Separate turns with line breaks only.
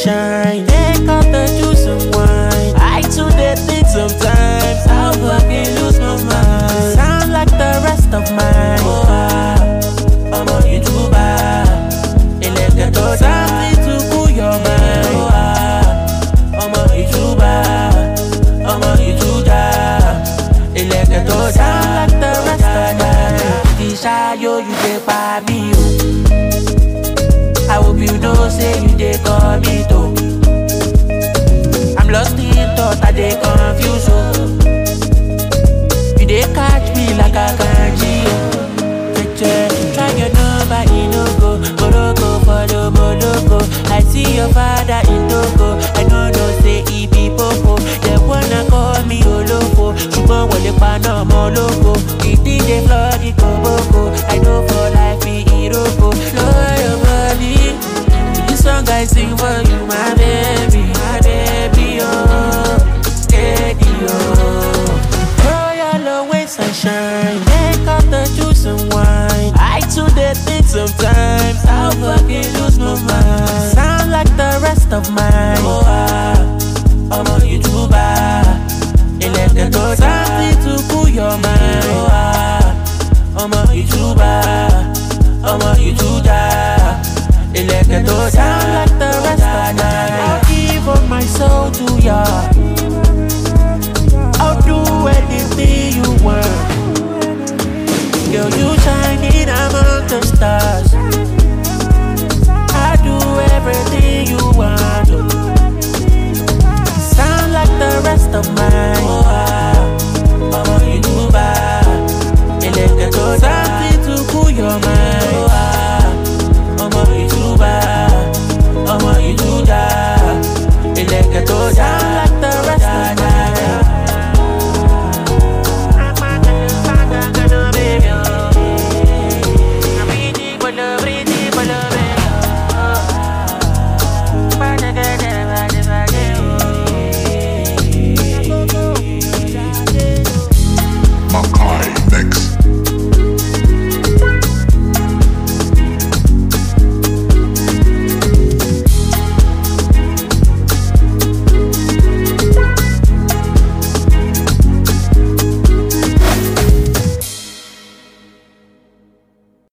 sunshine. Take out the juice and wine. I too dey think sometimes how fucking lose my mind. Sound like the rest of mine. Oh I'm a YouTuber. Elected to something to cool your mind. Oh I'm a YouTuber. I'm a YouTuber. Elected to sound like the rest of mine. Tisha yo you dey buy me oh. I hope you know say you dey call me too. I'm lost in thought, I dey confused oh. You dey catch me like a kanji oh. Try your number, e no go. Morocco for the Moloko. I see your father in Togo. I no know say he be popo. They wanna call me Oloko. Ṣùgbọ́n wọlé paná ọmọ ológo. Ìdí dey flood the koboko. I know for life be Iroko. Lower your body. This song I sing for you, my baby, oh, steady, oh. Throw your low waist and shine, take out the juice and wine. I too dey think sometimes how fucking lose my mind. Sound like the rest of mine. Oh I'm a YouTuber. Elected to something to cool your mind. Oh I'm a YouTuber. I'm a YouTuber. Elected to